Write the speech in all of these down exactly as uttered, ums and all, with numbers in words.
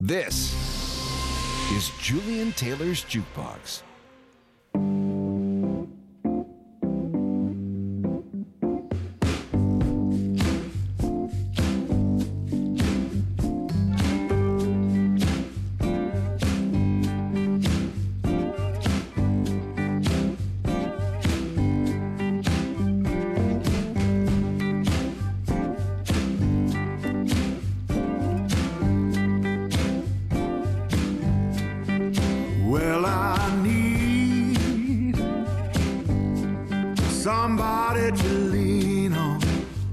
This is Julian Taylor's Jukebox. Well, I need somebody to lean on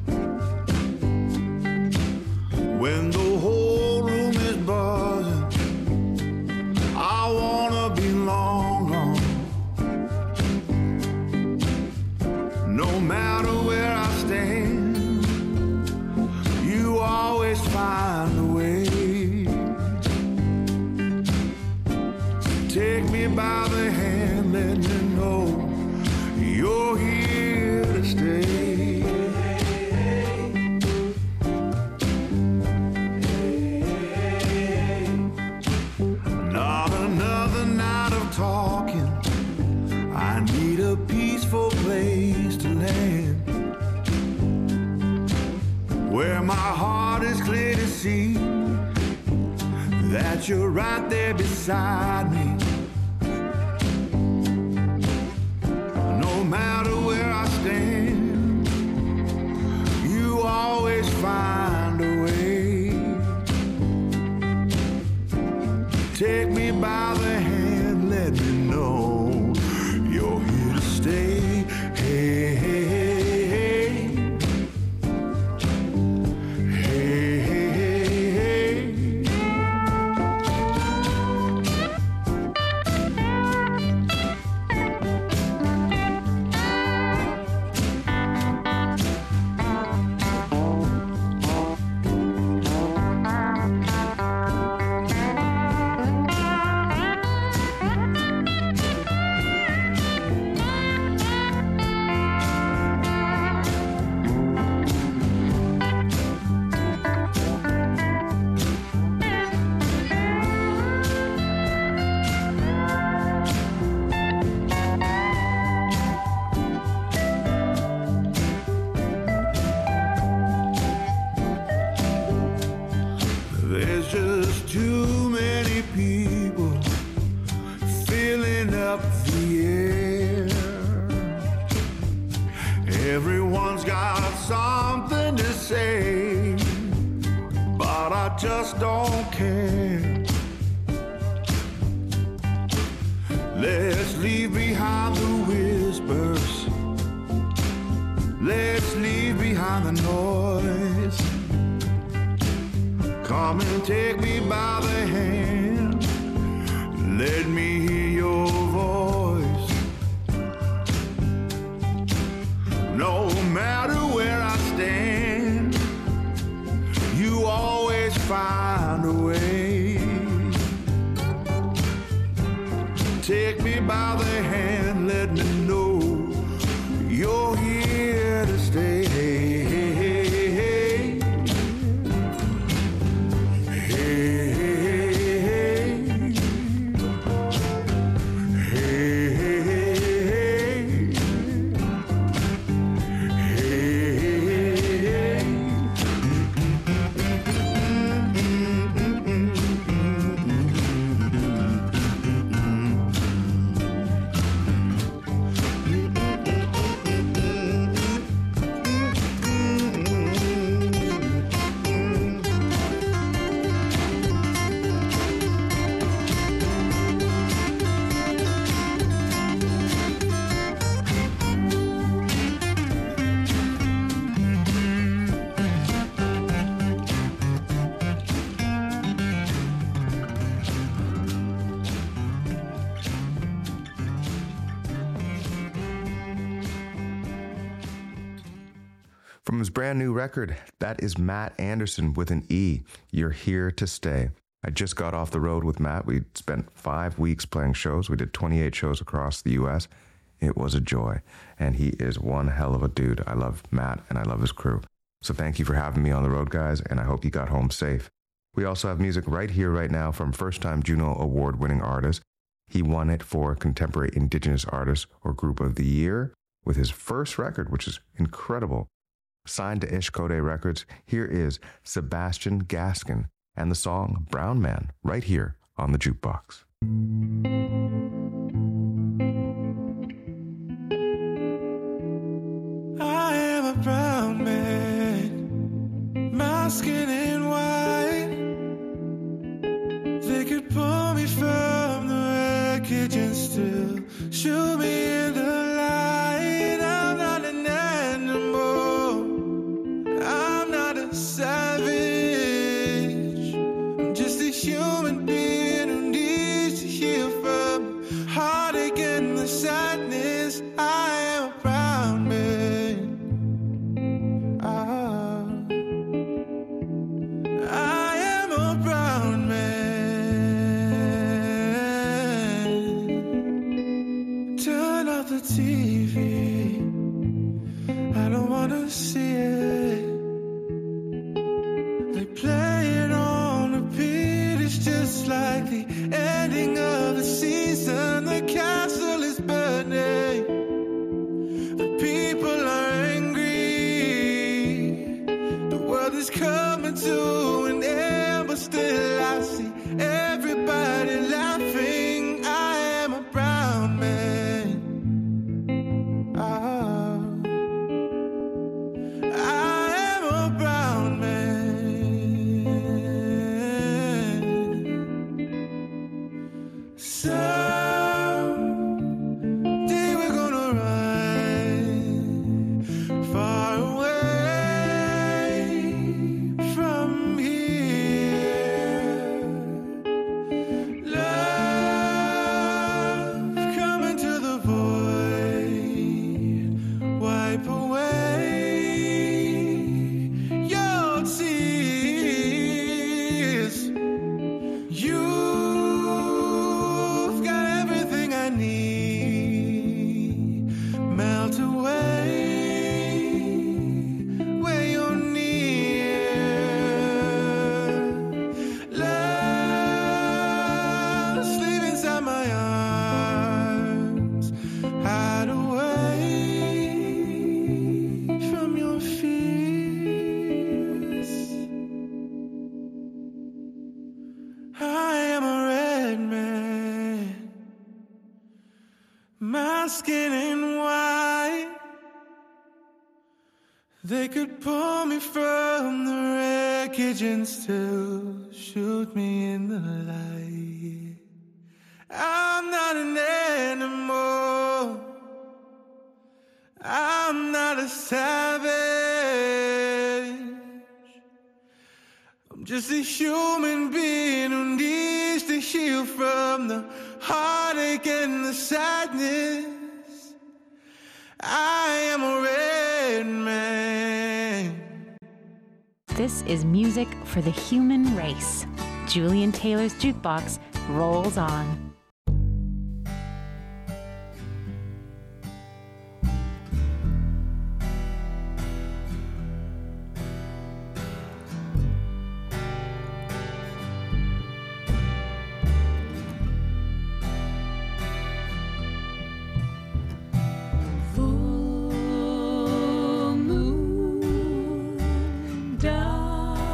when the whole room is buzzing. I wanna belong on. No matter where I stand, you always find a way. Take me by the hand, let me know you're here to stay. Not another night of talking. I need a peaceful place to land, where my heart is clear to see that you're right there beside me. No matter where I stand, you always find a way. Take me by the hand, let me know you're here to stay. Hey, hey, hey, hey, hey, hey, hey. There's just too many people filling up the air. Everyone's got something to say, but I just don't care. Let's leave behind the whispers. Let's leave behind the noise. Come and take me by the hand. Let me hear your voice. No matter where I stand, you always find a way. Take me by the hand, let me know you're here to stay. From his brand new record, that is Matt Anderson with an E, You're Here to Stay. I just got off the road with Matt. We spent five weeks playing shows. We did twenty-eight shows across the U S. It was a joy, and he is one hell of a dude. I love Matt, and I love his crew. So thank you for having me on the road, guys, and I hope you got home safe. We also have music right here, right now from first-time Juno Award-winning artist. He won it for Contemporary Indigenous Artist or Group of the Year with his first record, which is incredible. Signed to Ish Kode Records, here is Sebastian Gaskin and the song Brown Man, right here on the Jukebox. I am a brown man, my skin ain't white. They could pull me from the wreckage and still shoot me in the light. I'm not an animal, I'm not a savage. I'm just a human being who needs to heal from heartache and the sadness. I am a brown man. Oh, I am a brown man. Turn off the T V, I don't wanna see it. They play it on repeat, it's just like the ending of the season. The castle is burning, the people are angry, the world is coming to an end, but still I see everybody laughing. I am a brown man. Oh, I am a brown man. Someday we're gonna run far away from here. Love coming to the void, wipe away your tears. You've got everything I need. Melt away where you're near. Love, sleep inside my arms. Hide away from your fears. I am a red man, my skin ain't white. They could pull me from the wreckage and still shoot me in the light. I'm not an animal, I'm not a savage. I'm just a human being who needs to heal from the heartache and the sadness. I am a red man. This is music for the human race. Julian Taylor's Jukebox rolls on. Full moon, dark. 'Cause I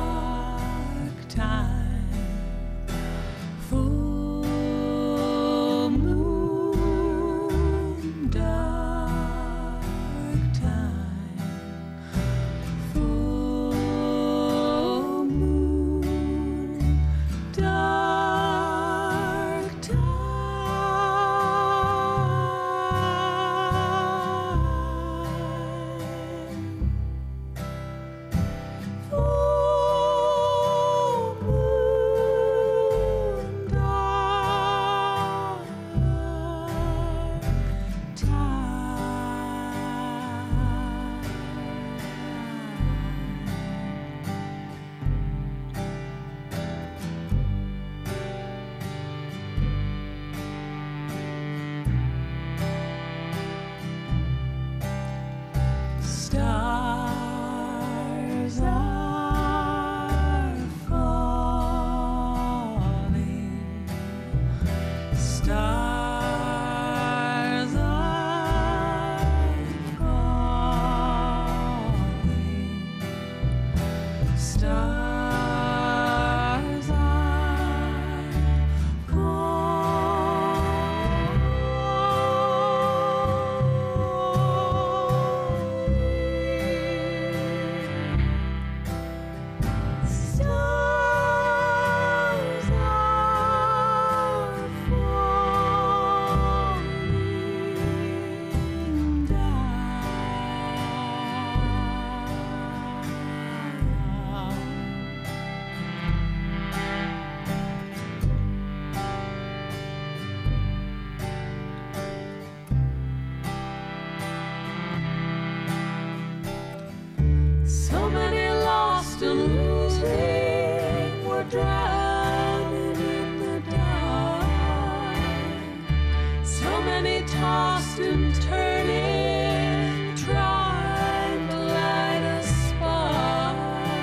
tossed and turning, trying to light a spark.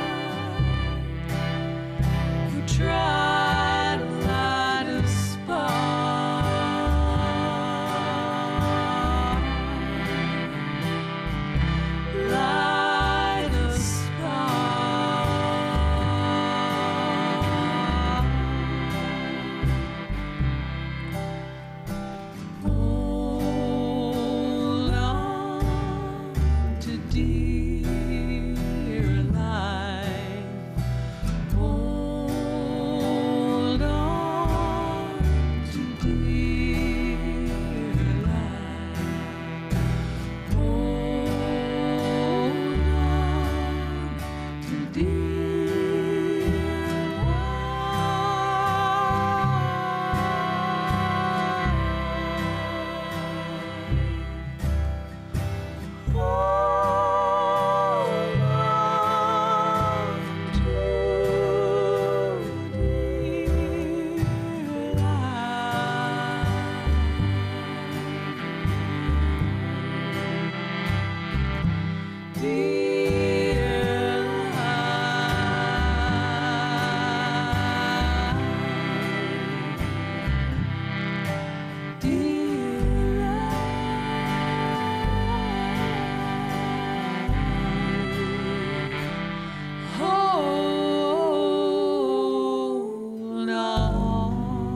You try to light a spark. Light a spark. Hold on to dear life. Hold on to dear life. Hold on to dear life. Hold on to dear life. Dear life. Dear life. Hold on.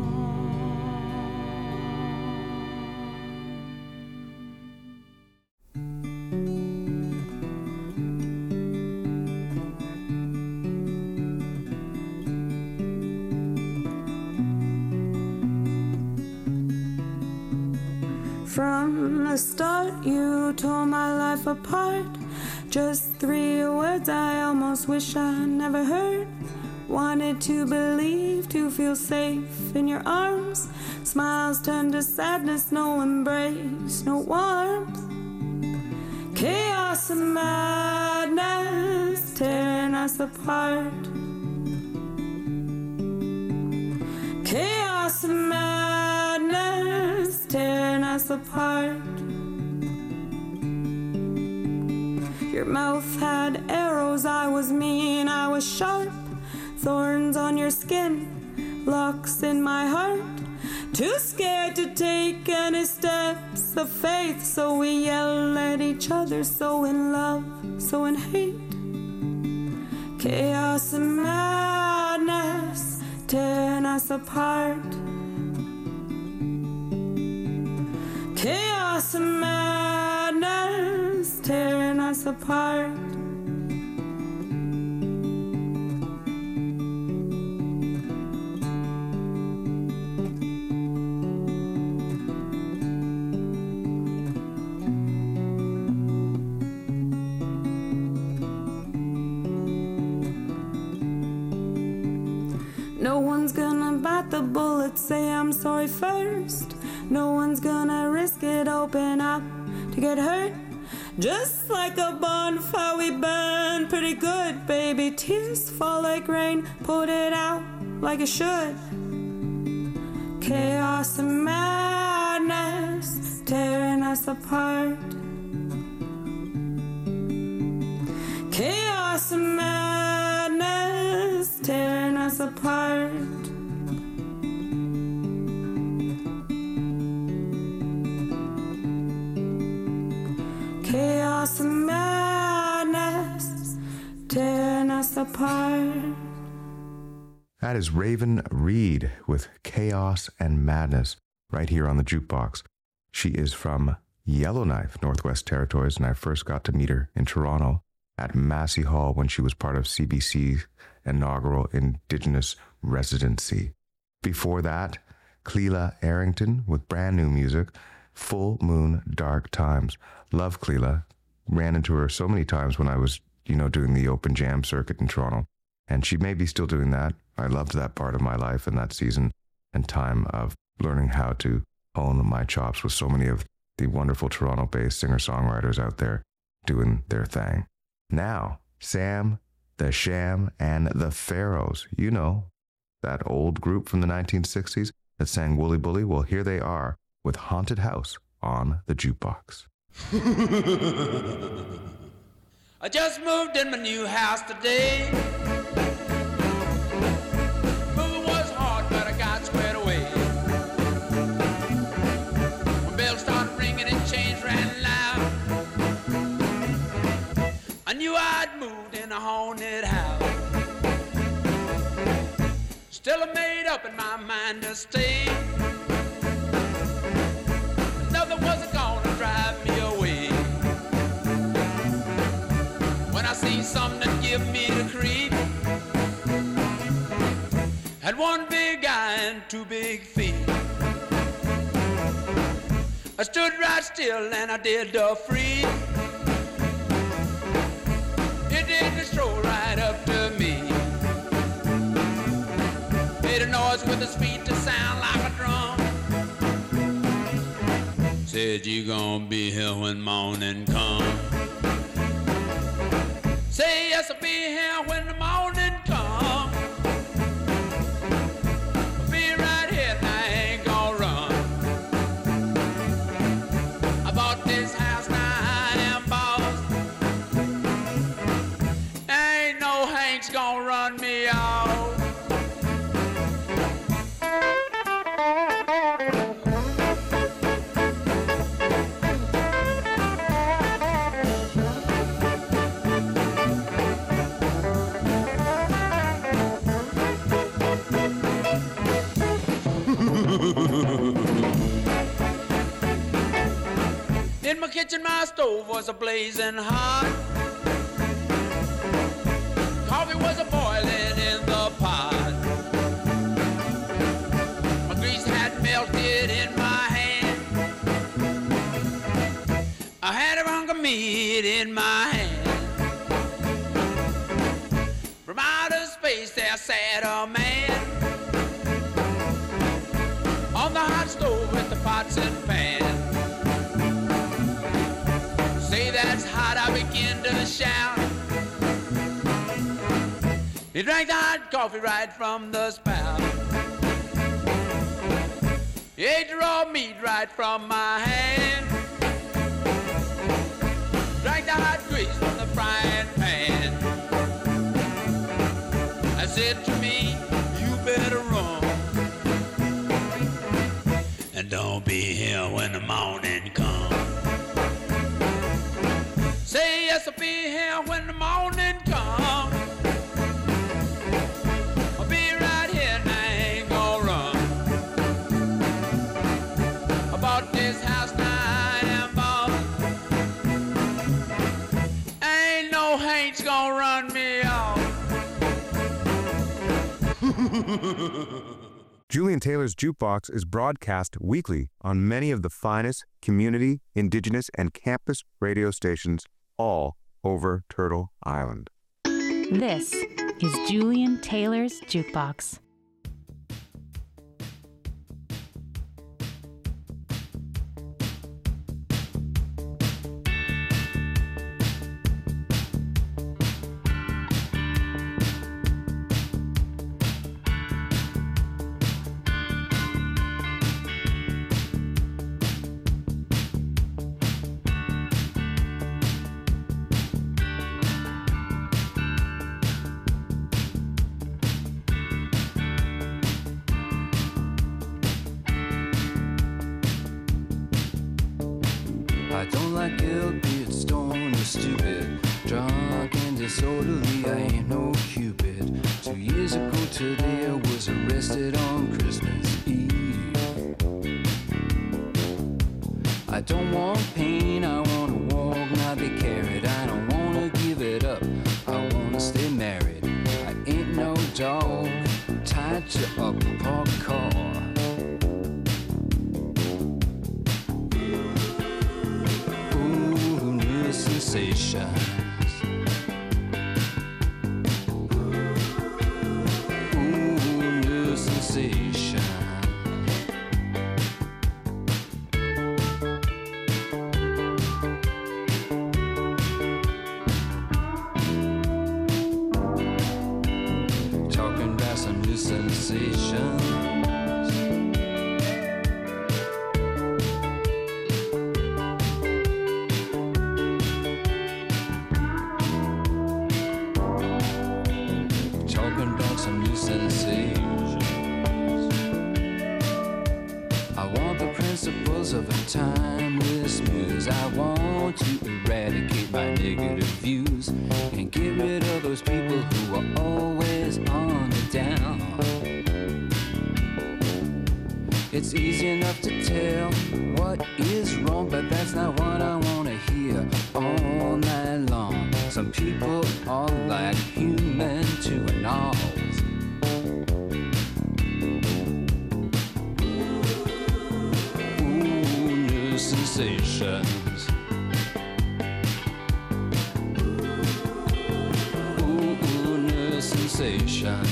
From the start, you tore my life apart. Just three words I almost wish I never heard. Wanted to believe, to feel safe in your arms. Smiles turned to sadness, no embrace, no warmth. Chaos and madness tearing us apart. Chaos and madness tearing us apart. Your mouth had arrows, I was mean, I was sharp. Thorns on your skin, locks in my heart. Too scared to take any steps of faith, so we yell at each other, so in love, so in hate. Chaos and madness tearing us apart. Chaos and madness tearing us apart. No one's gonna bite the bullet, say I'm sorry first. No one's gonna risk it, open up to get hurt. Just like a bonfire we burn pretty good, baby. Tears fall like rain, put it out like it should. Chaos and madness tearing us apart. Chaos and madness tearing us apart. Chaos and madness tearing us apart. That is Raven Reed with Chaos and Madness right here on the Jukebox. She is from Yellowknife, Northwest Territories, and I first got to meet her in Toronto at Massey Hall when she was part of C B C's inaugural Indigenous residency. Before that, Cleela Arrington with brand new music, Full Moon Dark Times. Love Cleela. Ran into her so many times when I was, you know, doing the open jam circuit in Toronto. And she may be still doing that. I loved that part of my life and that season and time of learning how to hone my chops with so many of the wonderful Toronto-based singer-songwriters out there doing their thing. Now, Sam, the Sham, and the Pharaohs. You know, that old group from the nineteen sixties that sang Wooly Bully? Well, here they are with Haunted House on the Jukebox. I just moved in my new house today. Moving was hard, but I got squared away. When bells started ringing and chains ran loud, I knew I'd moved in a haunted house. Still I made up in my mind to stay. Nothing wasn't gonna drive me away. When I see something that give me the creep, had one big eye and two big feet. I stood right still and I did the free. It didn't stroll right up to me. Made a noise with his feet to sound like a drum. Said you gonna be here when morning come. Say yes, I'll be here when the morning come. I'll be right here and I ain't gonna run. I bought this house, now I am boss. Ain't no Hank's gonna run me off. In my kitchen, my stove was a blazing hot. Coffee was a boiling in the pot. My grease had melted in my hand. I had a hunk of meat in my hand. From outer space there sat a man on the hot stove with the pots and pans. Say that's hot, I begin to shout. He drank the hot coffee right from the spout. He ate the raw meat right from my hand. Drank the hot grease from the frying pan. I said to me, you better run. And don't be here when the morning comes. Say yes, I'll be here when the morning comes. I'll be right here and I ain't gonna run. I bought this house, now I am boss. Ain't no Hank's gonna run me off. Julian Taylor's Jukebox is broadcast weekly on many of the finest community, indigenous, and campus radio stations all over Turtle Island. This is Julian Taylor's Jukebox. I don't like guilt, be it stoned or stupid. Drunk and disorderly, I ain't no Cupid. Two years ago today, I was arrested on Christmas Eve. I don't want pain, I wanna walk, not be carried. I don't wanna give it up, I wanna stay married. I ain't no dog, tied to a parked car. Sensations. Ooh, new sensation. Talking about some new sensations. of a timeless muse. I want to eradicate my negative views and get rid of those people who are always on the down. It's easy enough to tell what is wrong, but that's not what I want to hear all night long. Some people are like human to an all. Ooh, new sensations. Ooh, ooh, new sensations.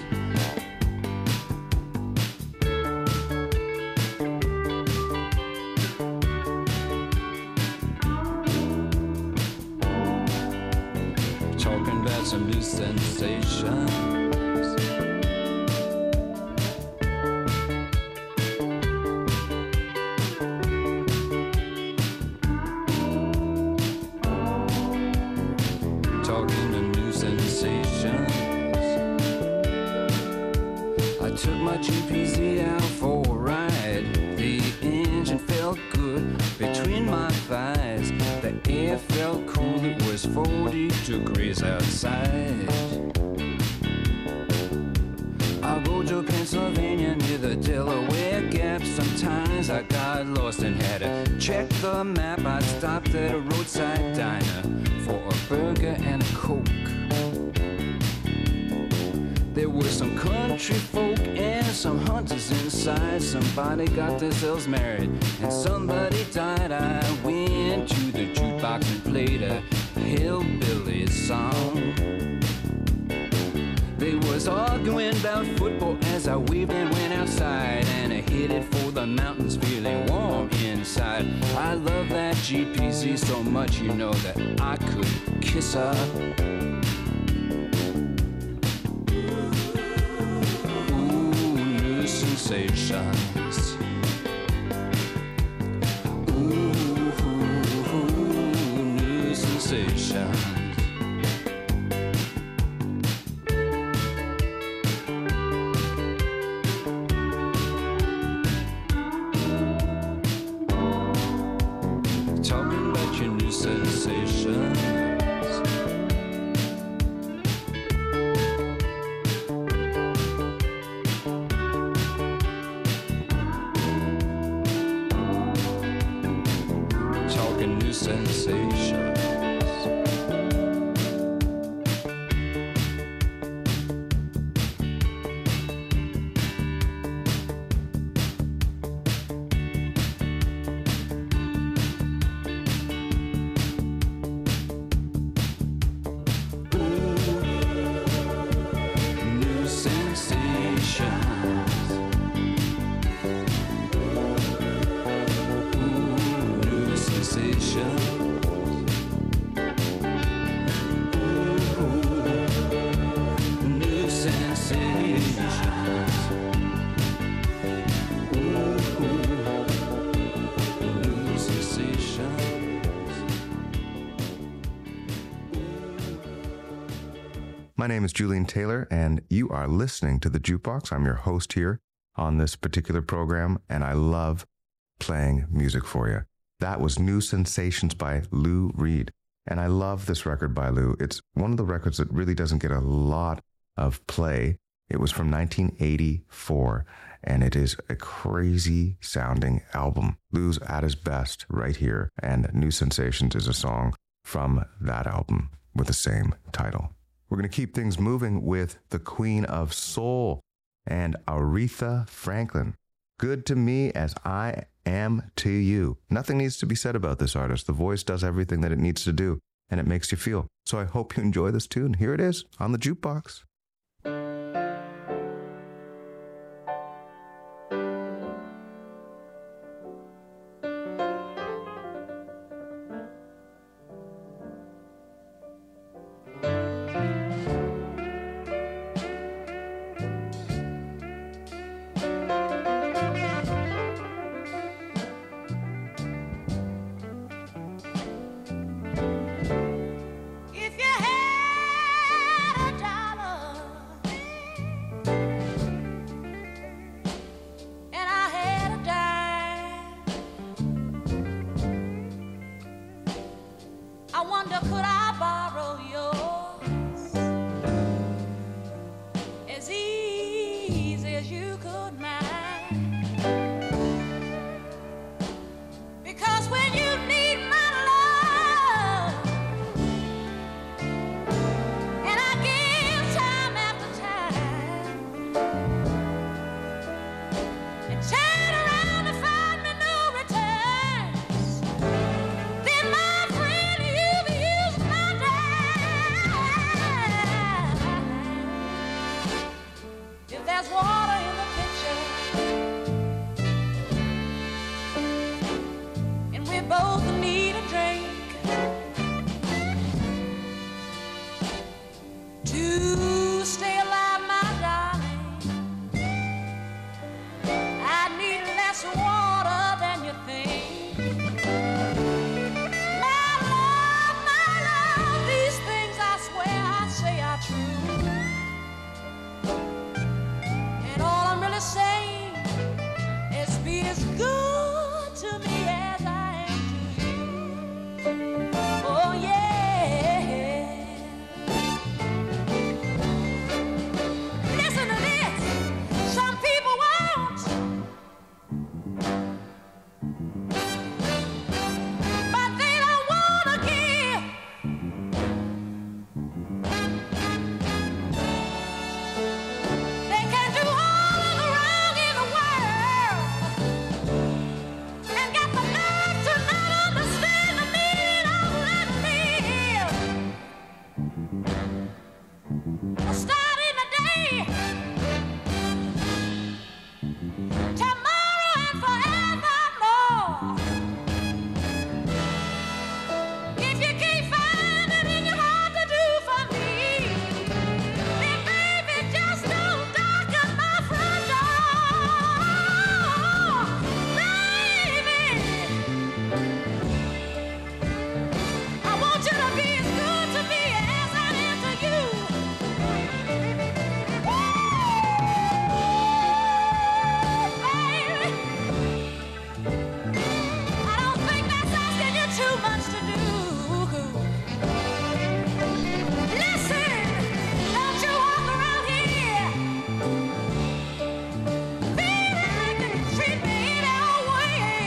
Some new sensations. Talking to new sensations. I took my G P Z out for a ride. The engine felt good between my thighs. The air felt cool, it was forty degrees outside. I rode to Pennsylvania near the Delaware Gap. Sometimes I got lost and had to check the map. I stopped at a roadside diner for a burger and a Coke. There were some country folk and some hunters inside. Somebody got themselves married and somebody died. I went to the jukebox and played a hillbilly song. They was arguing about football as I waved and went outside, and I headed for the mountains feeling warm inside. I love that G P Z so much, you know, that I could kiss her. Sensations. Ooh, ooh, ooh, new sensations. Talking about your new sensations. Sensations. My name is Julian Taylor, and you are listening to The Jukebox. I'm your host here on this particular program, and I love playing music for you. That was New Sensations by Lou Reed, and I love this record by Lou. It's one of the records that really doesn't get a lot of play. It was from nineteen eighty-four, and it is a crazy sounding album. Lou's at his best right here, and New Sensations is a song from that album with the same title. We're going to keep things moving with the Queen of Soul and Aretha Franklin. Good to me as I am to you. Nothing needs to be said about this artist. The voice does everything that it needs to do, and it makes you feel. So I hope you enjoy this tune. Here it is on the Jukebox. If you had a dollar less water than you think. My love, my love, these things I swear I say are true. And all I'm really saying is be as good to me as I am to you. Oh yeah. Listen to this. Some people won't, but they don't wanna give. They can do all of the wrong in the world and got the nerve to not understand the meaning of letting live. Starting the day, tomorrow and forevermore. If you can't find it in your heart to do for me, then baby, just don't darken my front door. Baby, I want you to be as good to me as I am to you. Baby, I don't think that's asking you too much to do. Listen, don't you walk around here feeling like you can treat me any old way.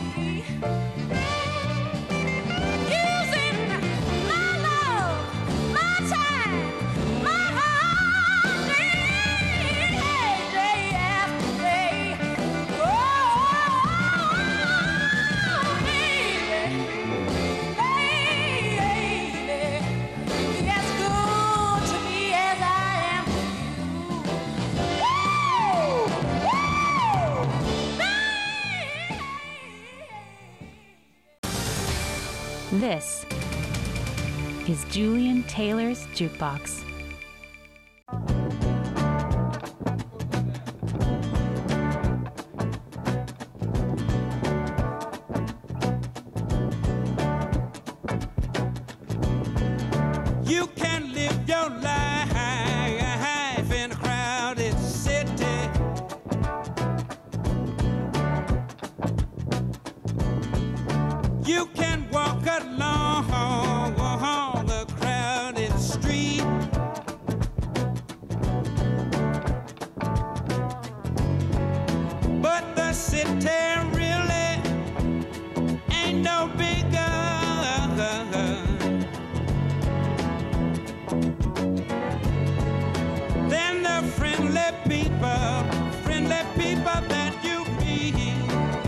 Using my love, my time, my heart, day, day after day. Oh, baby, baby, be as good to me as I am to you. Woo, This is Julian Taylor's Jukebox. You can live your life in a crowded city. You can walk along the crowded street. But the city really ain't no bigger than the friendly people, friendly people that you meet.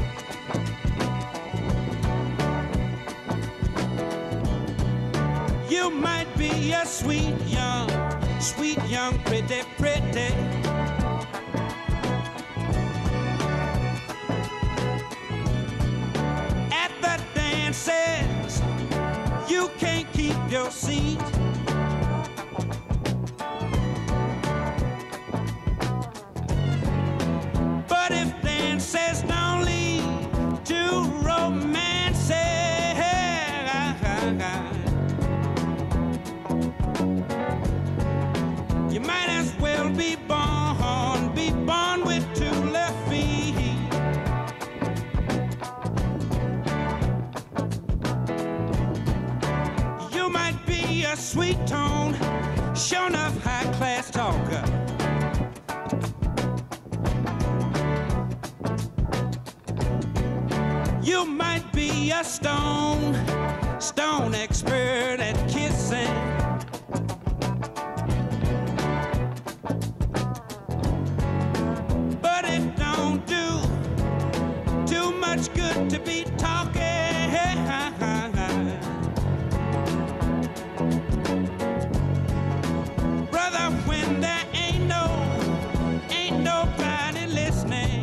You might be a sweet young, sweet young, pretty, pretty. At the dances, you can't keep your seat. But if dances don't lead to romance, you might as well be born, be born with two left feet. You might be a sweet tone, sure enough high class talker. You might be a stone, stone expert at kissing. But it don't do too much good to be talking. Brother, when there ain't no, ain't nobody listening.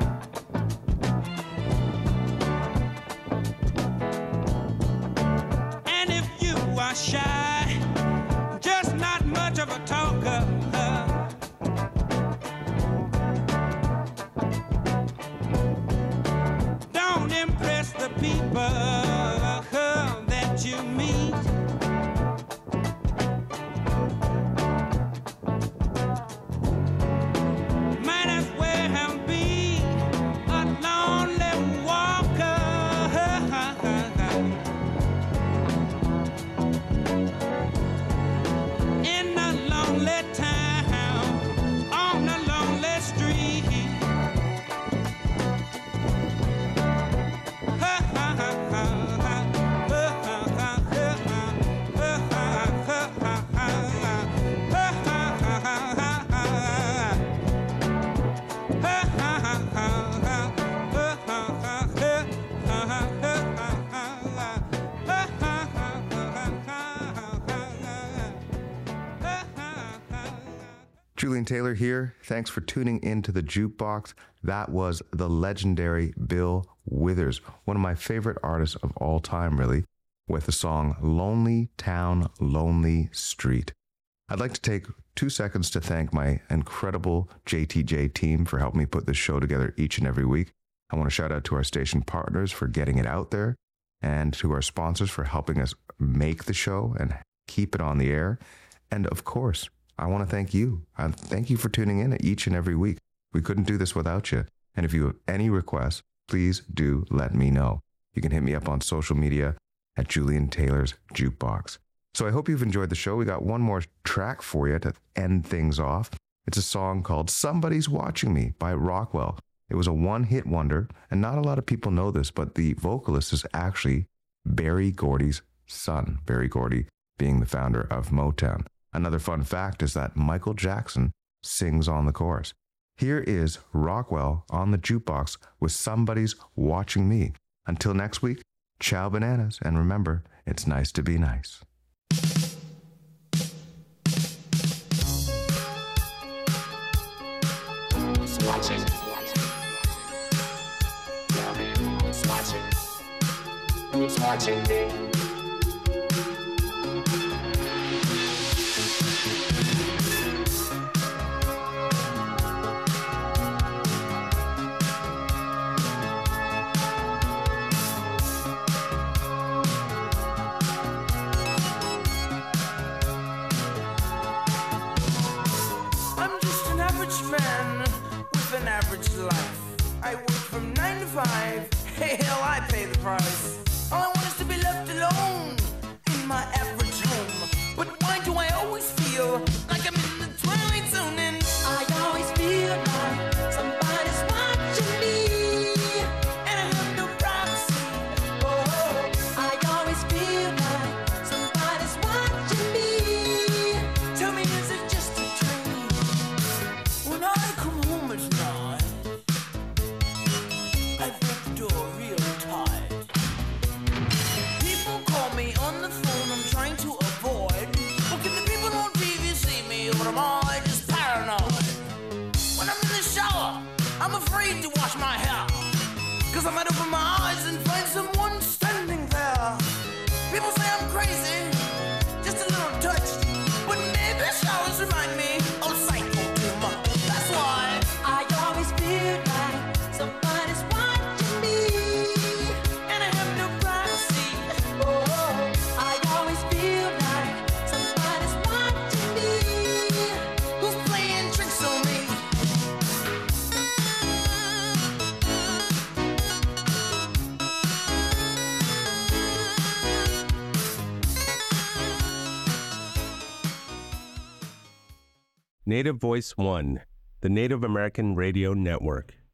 And if you are shy, just not much of a talker, Julian Taylor here. Thanks for tuning into the Jukebox. That was the legendary Bill Withers, one of my favorite artists of all time, really, with the song Lonely Town, Lonely Street. I'd like to take two seconds to thank my incredible J T J team for helping me put this show together each and every week. I want to shout out to our station partners for getting it out there, and to our sponsors for helping us make the show and keep it on the air. And of course, I want to thank you. I thank you for tuning in each and every week. We couldn't do this without you. And if you have any requests, please do let me know. You can hit me up on social media at Julian Taylor's Jukebox. So I hope you've enjoyed the show. We got one more track for you to end things off. It's a song called Somebody's Watching Me by Rockwell. It was a one-hit wonder, and not a lot of people know this, but the vocalist is actually Berry Gordy's son, Berry Gordy being the founder of Motown. Another fun fact is that Michael Jackson sings on the chorus. Here is Rockwell on the Jukebox with Somebody's Watching Me. Until next week, ciao bananas, and remember, it's nice to be nice. Who's watching? Tell me who's watching? Who's watching me? I work from nine to five. Hey, hell, I pay the price. All I want is to be left alone in my average home. But why do I always feel like I'm in the twilight zone? And I always feel like somebody's watching me, and I have no privacy. Oh, I always feel like somebody's watching me. Tell me, is it just a dream? When I come home at night, I break the door real tight. People call me on the phone, I'm trying to avoid. Well, can the people on T V see me, or am I just paranoid? When I'm in the shower, I'm afraid to wash my hair, cause I might open my eyes and find someone standing there. People say I'm crazy, just a little touched, but maybe showers remind me of psycho too much. That's why I always feel like somebody's watching me, and I have no privacy. Oh, I always feel like somebody's watching me, who's playing tricks on me. Native Voice One, the Native American Radio Network.